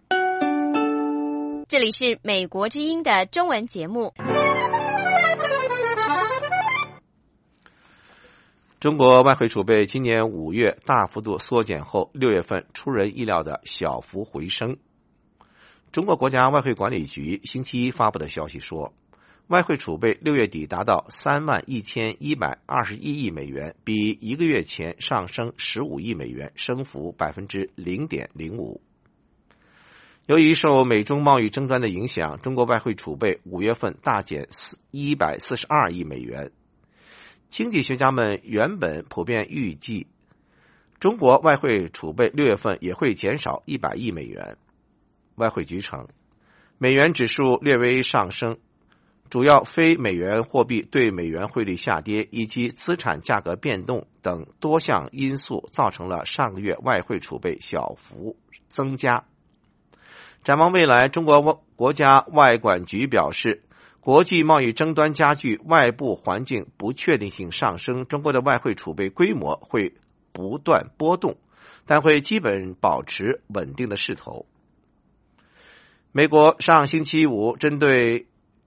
这里是美国之音的中文节目。 中国外汇储备今年五月大幅度缩减后，六月份出人意料的小幅回升。中国国家外汇管理局星期一发布的消息说， 外汇储备六月底达到三万一千一百二十一亿美元，比一个月前上升十五亿美元，升幅百分之零点零五。由于受美中贸易争端的影响，中国外汇储备五月份大减一百四十二亿美元。经济学家们原本普遍预计，中国外汇储备六月份也会减少一百亿美元。外汇局称，美元指数略微上升，主要非美元货币对美元汇率下跌以及资产价格变动等多项因素造成了上个月外汇储备小幅增加。展望未来，中国国家外管局表示，国际贸易争端加剧，外部环境不确定性上升，中国的外汇储备规模会不断波动，但会基本保持稳定的势头。美国上星期五针对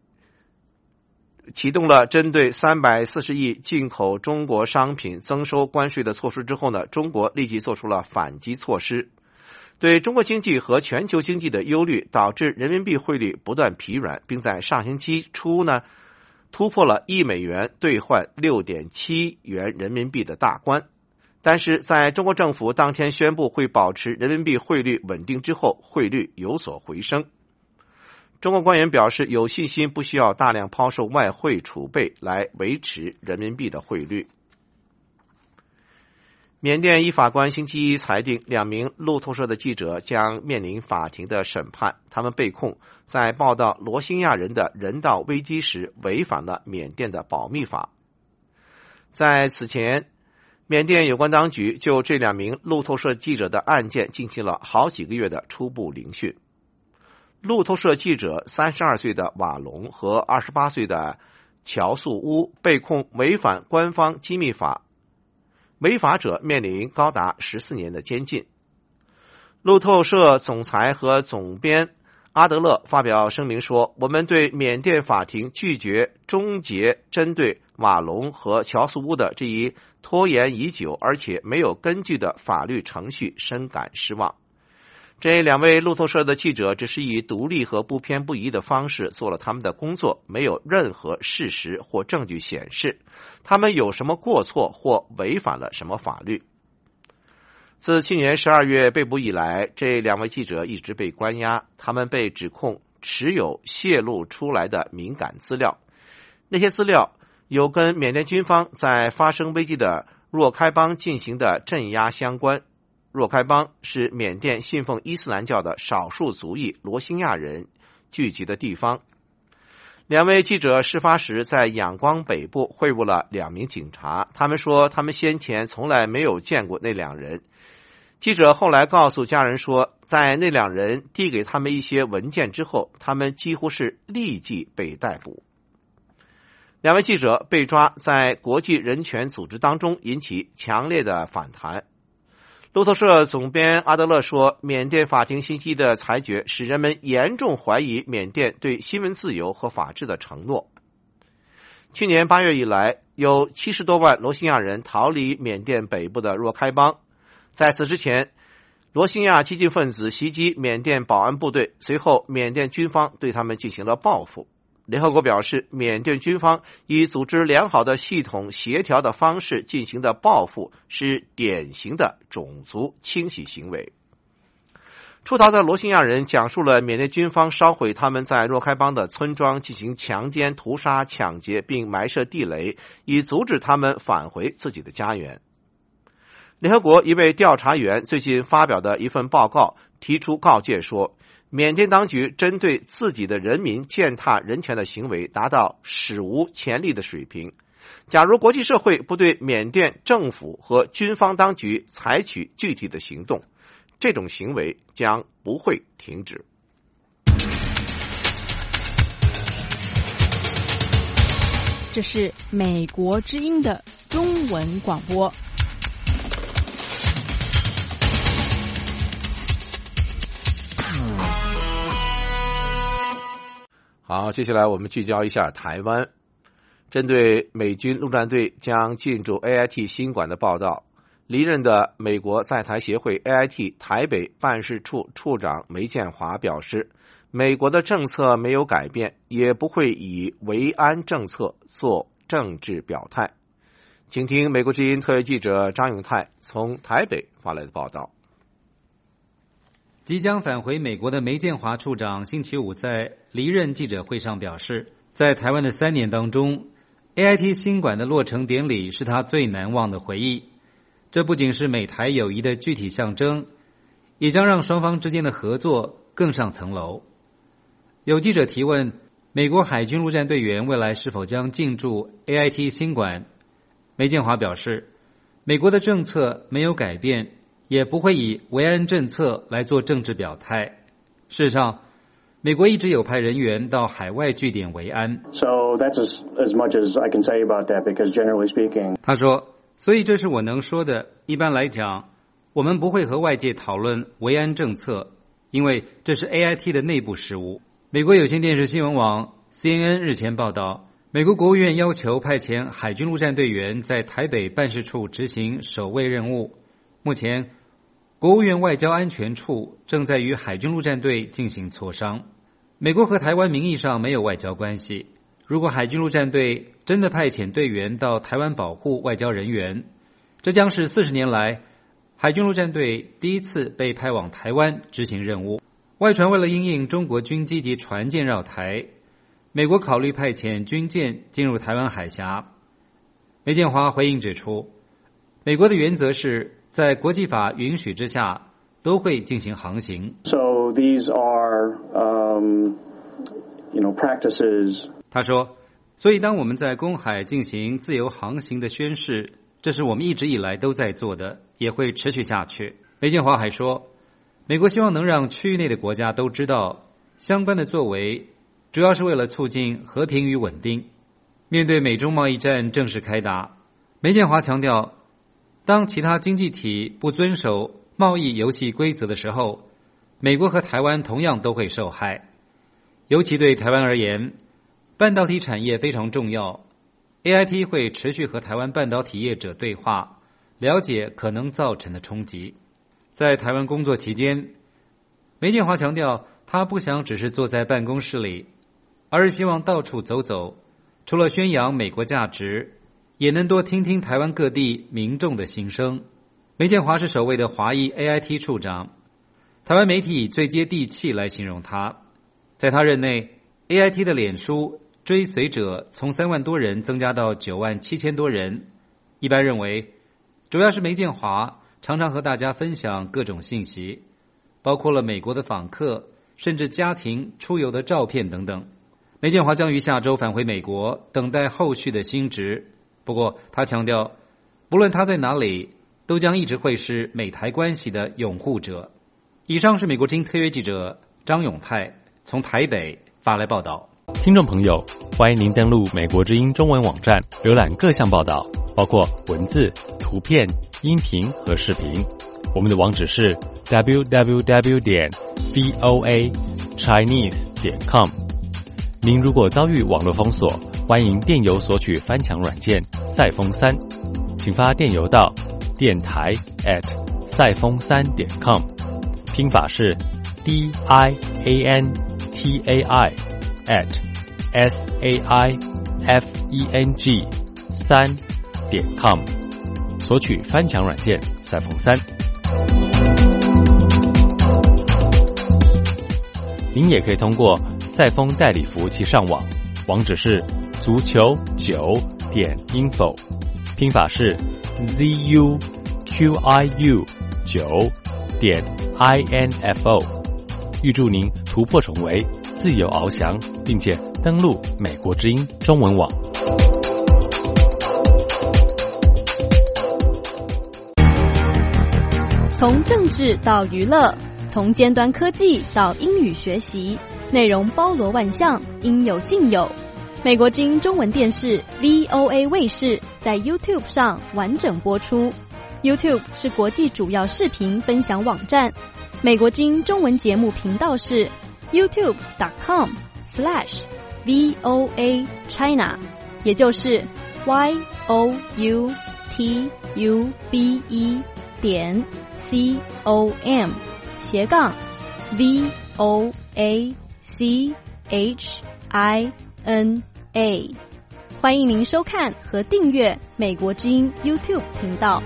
启动了针对三百四十亿进口中国商品增收关税的措施之后呢，中国立即做出了反击措施。对中国经济和全球经济的忧虑导致人民币汇率不断疲软，并在上星期初呢突破了一美元兑换 六点七元人民币的大关。但是在中国政府当天宣布会保持人民币汇率稳定之后，汇率有所回升。中国官员表示，有信心不需要大量抛售外汇储备来维持人民币的汇率。缅甸一法官星期一裁定，两名路透社的记者将面临法庭的审判，他们被控在报道罗兴亚人的人道危机时违反了缅甸的保密法。在此前，缅甸有关当局就这两名路透社记者的案件进行了好几个月的初步聆讯。路透社记者三十二岁的瓦隆和二十八岁的乔素乌被控违反官方机密法，违法者面临高达十四年的监禁。路透社总裁和总编阿德勒发表声明说，我们对缅甸法庭拒绝终结针对瓦隆和乔素乌的这一拖延已久而且没有根据的法律程序深感失望。这两位路透社的记者只是以独立和不偏不倚的方式做了他们的工作，没有任何事实或证据显示他们有什么过错或违反了什么法律。自去年十二月被捕以来，这两位记者一直被关押，他们被指控持有泄露出来的敏感资料，那些资料有跟缅甸军方在发生危机的若开邦进行的镇压相关。若开邦是缅甸信奉伊斯兰教的少数族裔罗兴亚人聚集的地方。两位记者事发时在仰光北部会晤了两名警察，他们说他们先前从来没有见过那两人。记者后来告诉家人说，在那两人递给他们一些文件之后，他们几乎是立即被逮捕。两位记者被抓在国际人权组织当中引起强烈的反弹。路透社总编阿德勒说，缅甸法庭星期一的裁决使人们严重怀疑缅甸对新闻自由和法治的承诺。去年八月以来，有七十多万罗兴亚人逃离缅甸北部的若开邦。在此之前，罗兴亚激进分子袭击缅甸保安部队，随后缅甸军方对他们进行了报复。联合国表示，缅甸军方以组织良好的系统协调的方式进行的报复是典型的种族清洗行为。出逃的罗兴亚人讲述了缅甸军方烧毁他们在若开邦的村庄，进行强奸、屠杀、抢劫，并埋设地雷，以阻止他们返回自己的家园。联合国一位调查员最近发表的一份报告提出告诫说，缅甸当局针对自己的人民践踏人权的行为达到史无前例的水平。假如国际社会不对缅甸政府和军方当局采取具体的行动，这种行为将不会停止。 这是美国之音的中文广播。 好，接下来我们聚焦一下台湾。针对美军陆战队将进驻 A I T 新馆的报道，离任的美国在台协会 A I T 台北办事处处长梅建华表示， 美国的政策没有改变，也不会以维安政策做政治表态。请听美国之音特约记者张永泰从台北发来的报道。 即将返回美国的梅建华处长星期五在离任记者会上表示，在台湾的三年当中， A I T 新馆的落成典礼是他最难忘的回忆。这不仅是美台友谊的具体象征，也将让双方之间的合作更上层楼。有记者提问，美国海军陆战队员未来是否将进驻 A I T 新馆？梅建华表示，美国的政策没有改变，也不会以维安政策来做政治表态。事实上，美国一直有派人员到海外据点维安。 So that's as, as much as I can say about that, because generally speaking, 他说，所以这是我能说的。一般来讲，我们不会和外界讨论维安政策，因为这是 A I T 的内部事务。美国有线电视新闻网 C N N 日前报道，美国国务院要求派遣海军陆战队员在台北办事处执行守卫任务。目前，国务院外交安全处正在与海军陆战队进行磋商。美国和台湾名义上没有外交关系，如果海军陆战队真的派遣队员到台湾保护外交人员，这将是四十年来海军陆战队第一次被派往台湾执行任务。外传为了因应中国军机及船舰绕台，美国考虑派遣军舰进入台湾海峡。梅建华回应指出，美国的原则是在国际法允许之下都会进行航行。 So these are, um, you know, practices. 他说，所以当我们在公海进行自由航行的宣示，这是我们一直以来都在做的，也会持续下去。梅建华还说，美国希望能让区域内的国家都知道，相关的作为主要是为了促进和平与稳定。面对美中贸易战正式开打，梅建华强调，当其他经济体不遵守贸易游戏规则的时候，美国和台湾同样都会受害。尤其对台湾而言，半导体产业非常重要， A I T 会持续和台湾半导体业者对话，了解可能造成的冲击。在台湾工作期间，梅建华强调，他不想只是坐在办公室里，而是希望到处走走，除了宣扬美国价值，也能多听听台湾各地民众的心声。梅建华是首位的华裔 A I T 处长，台湾媒体以最接地气来形容他。在他任内， A I T 的脸书追随者从三万多人增加到九万七千多人。一般认为，主要是梅建华常常和大家分享各种信息，包括了美国的访客，甚至家庭出游的照片等等。梅建华将于下周返回美国，等待后续的新职。不过他强调，不论他在哪里，都将一直会是美台关系的拥护者。以上是美国之音特约记者张永泰从台北发来报道。 听众朋友，欢迎您登录美国之音中文网站，浏览各项报道，包括文字、图片、音频和视频。我们的网址是 double-u double-u double-u 点 voa chinese 点 com。您如果遭遇网络封锁，欢迎电邮索取翻墙软件赛风三，请发电邮到电台 at 赛风三点 com， 拼法是 d i a n t a i at s a i f e n g 三点 com， 索取翻墙软件赛风三。您也可以通过赛风代理服务器上网，网址是足球九点 info， 拼法是 z u q i u 九点 i n f o。预祝您突破重围，自由翱翔，并且登陆美国之音中文网。 从政治到娱乐，从尖端科技到英语学习，内容包罗万象，应有尽有。美国之音中文电视 V O A 卫视在 YouTube 上完整播出。YouTube 是国际主要视频分享网站，美国之音中文节目频道是 youtube dot com slash V O A China， 也就是 Y O U T U B E 点 C O M 斜杠 V O A C H I N A。欢迎您收看和订阅美国之音 YouTube 频道。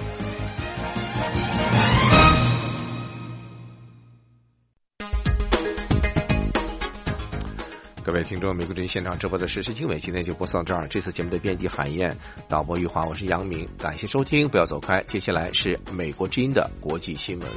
各位听众，美国之音现场直播的时事经纬今天就播送到这儿。这次节目的编辑海燕，导播玉华，我是杨明，感谢收听，不要走开。接下来是美国之音的国际新闻。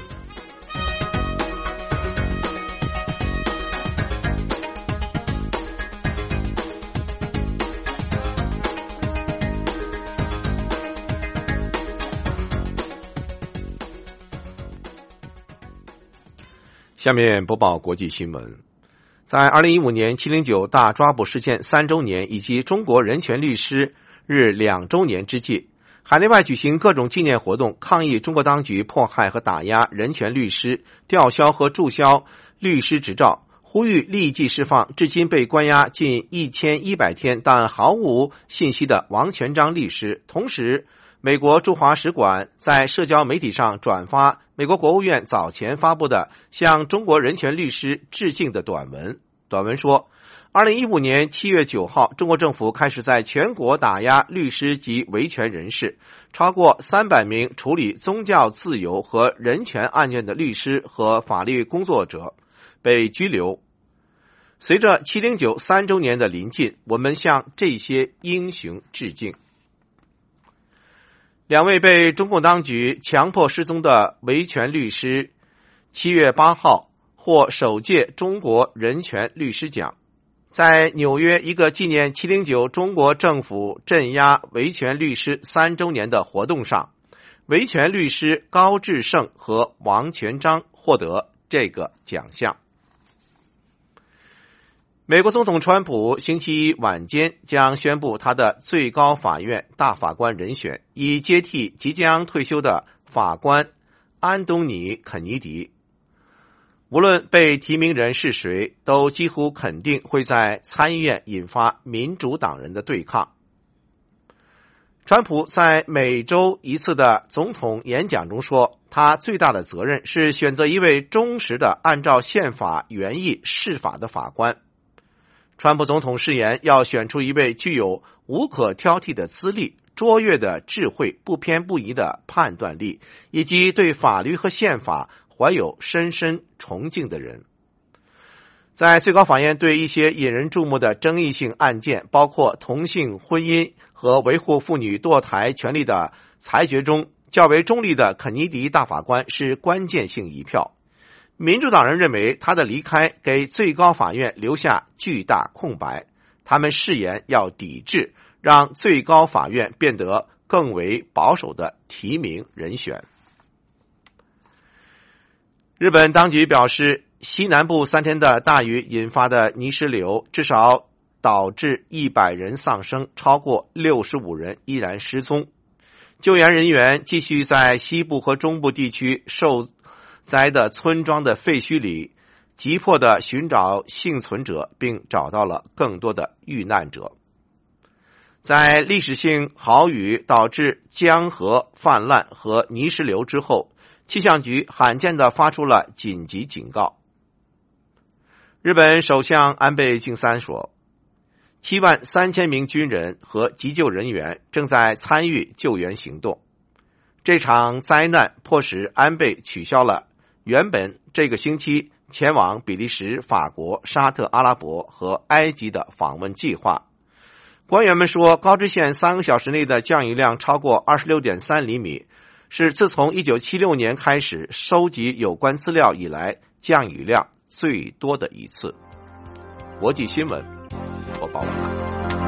下面播报国际新闻。在二零一五年七零九大抓捕事件三周年以及中国人权律师日两周年之际，海内外举行各种纪念活动，抗议中国当局迫害和打压人权律师，吊销和注销律师执照，呼吁立即释放至今被关押近一千一百天但毫无信息的王全璋律师。同时，美国驻华使馆在社交媒体上转发美国国务院早前发布的向中国人权律师致敬的短文。短文说，二零一五年七月九号，中国政府开始在全国打压律师及维权人士，超过三百名处理宗教自由和人权案件的律师和法律工作者被拘留。随着七零九三周年的临近，我们向这些英雄致敬。两位被中共当局强迫失踪的维权律师，七月八号获首届中国人权律师奖。在纽约一个纪念七零九中国政府镇压维权律师三周年的活动上，维权律师高志胜和王全璋获得这个奖项。美国总统川普星期一晚间将宣布他的最高法院大法官人选，以接替即将退休的法官安东尼·肯尼迪。无论被提名人是谁，都几乎肯定会在参议院引发民主党人的对抗。川普在每周一次的总统演讲中说，他最大的责任是选择一位忠实的按照宪法原意释法的法官。川普总统誓言要选出一位具有无可挑剔的资历、卓越的智慧、不偏不倚的判断力，以及对法律和宪法怀有深深崇敬的人。在最高法院对一些引人注目的争议性案件，包括同性婚姻和维护妇女堕胎权利的裁决中，较为中立的肯尼迪大法官是关键性一票。民主党人认为他的离开给最高法院留下巨大空白，他们誓言要抵制让最高法院变得更为保守的提名人选。日本当局表示，西南部三天的大雨引发的泥石流至少导致一百人丧生，超过六十五人依然失踪。救援人员继续在西部和中部地区受灾的村庄的废墟里急迫地寻找幸存者，并找到了更多的遇难者。在历史性豪雨导致江河泛滥和泥石流之后，气象局罕见地发出了紧急警告。日本首相安倍晋三说，七万三千名军人和急救人员正在参与救援行动。这场灾难迫使安倍取消了原本这个星期前往比利时、法国、沙特阿拉伯和埃及的访问计划。官员们说，高知县三个小时内的降雨量超过 二十六点三厘米，是自从一九七六年开始收集有关资料以来降雨量最多的一次。国际新闻播报完了。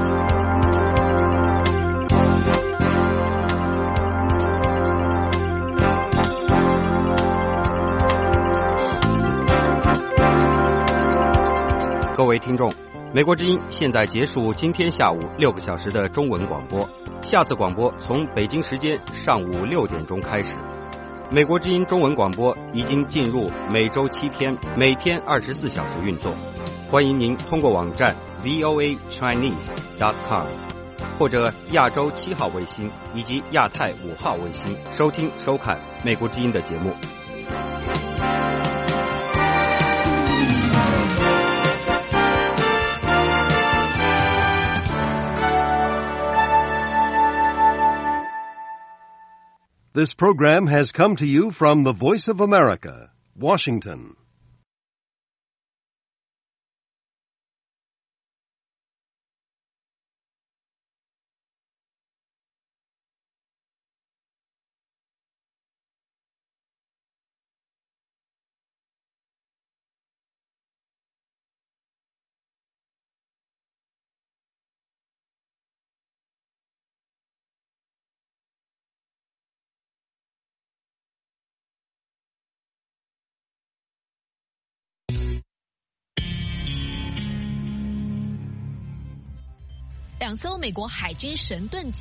各位听众，美国之音现在结束今天下午六个小时的中文广播，下次广播从北京时间上午六点钟开始。美国之音中文广播已经进入每周七天，每天二十四小时运作。欢迎您通过网站 v o a chinese dot com 或者亚洲七号卫星以及亚太五号卫星收听收看美国之音的节目。 This program has come to you from the Voice of America, Washington. 两艘美国海军神盾